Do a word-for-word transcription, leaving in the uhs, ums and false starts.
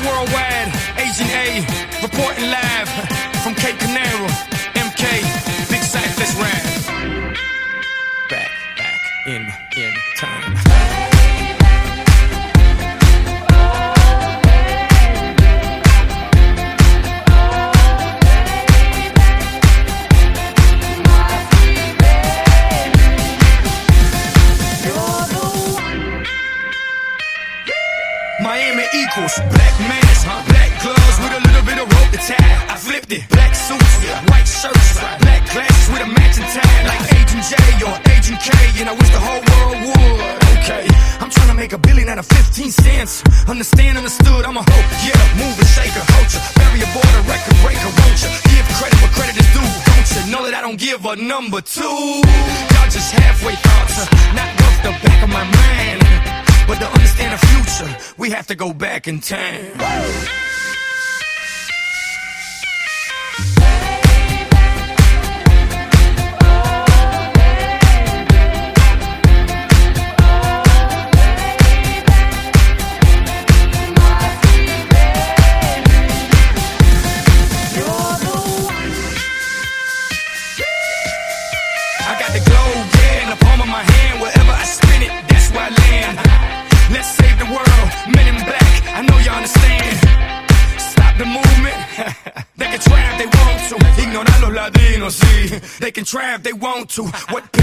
worldwide, Agent A, reporting live from Cape Canaveral, M K, Big Sight, let's ride. Back, back, in, in time. Miami equals black mask, black gloves with a little bit of rope to tie. I flipped it, black suits, white shirts, black glasses with a matching tie, like Agent J or Agent K, and I wish the whole world would. Okay, I'm trying to make a billion out of fifteen cents. Understand, understood, I'm a hoe, yeah, move and shake a culture, bury a border, record breaker, won't you? Give credit where credit is due, don't you? Know that I don't give a number two. Y'all just halfway thoughts, not worth the back of my mind. But to understand the future, we have to go back in time. I got the globe, yeah, in the palm of my hand. Wherever I spin it, that's where I land. Let's save the world, men in black, I know you understand. Stop the movement, they can try if they want to. Ignorar los latinos, sí. They can try if they want to. What